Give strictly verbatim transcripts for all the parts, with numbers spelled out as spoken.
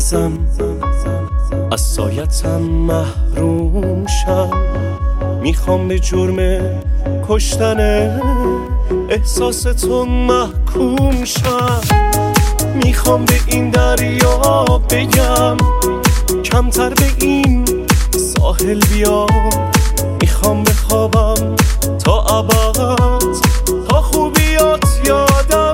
عزیزم از سایتم محروم شم. میخوام به جرم کشتن احساس تو محکوم شم. میخوام به این دریا بگم کمتر به این ساحل بیا. میخوام بخوابم تا ابد تا خوبیات یادم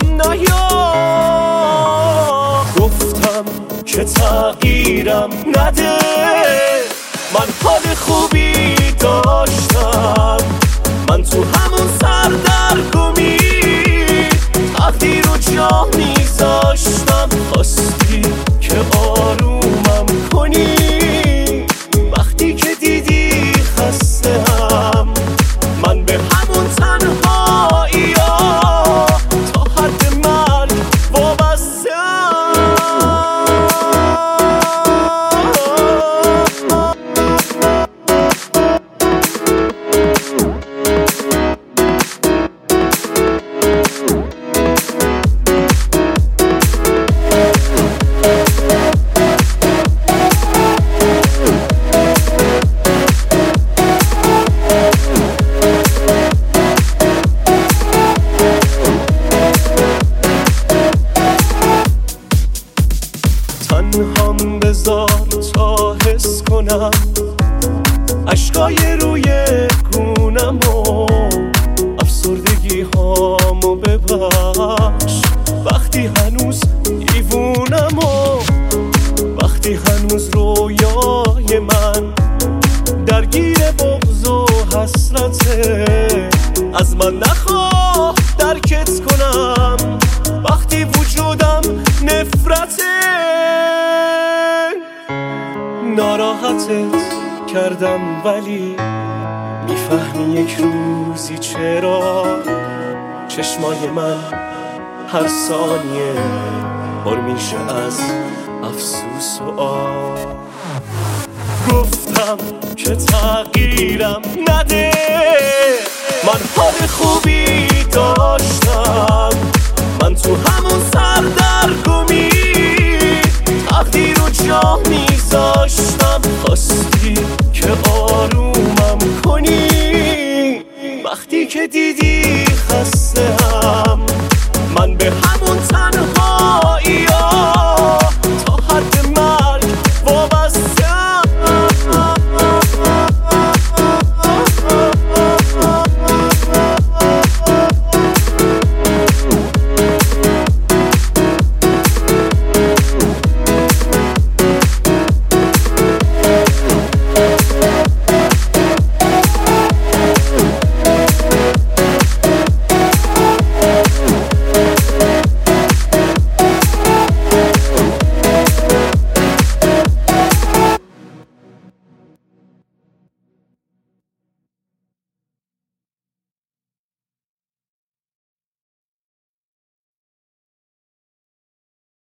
نیاد. گفتم که تغییرم نده، من حال خوبی داشتم. من تو همون سردرگمی تقدیر رو جا میذاشتم. خواستی که آرومم کنی وقتی که دیدی خسته‌ام. من به همون تنهایی ها تا حد مرگ وابسته‌ام. تنهام بذار تا حس کنم اشکای روی گونم و افسردگی هامو ببخش. وقتی هنوز دیوونم و وقتی هنوز رویای من درگیر بغض و حسرته. از من نخواه درکت کنم وقتی وجودم نفرته. ناراحتت کردم ولی میفهمی یک روزی چرا چشمای من هر ثانیه پر میشه از افسوس و آه. گفتم که تغییرم نده، من حال خوبی داشتم. من تو همون سردرگمی تقدیر رو جا میذاشتم. خواستی که آرومم کنی وقتی که دیدی خسته‌ام. من به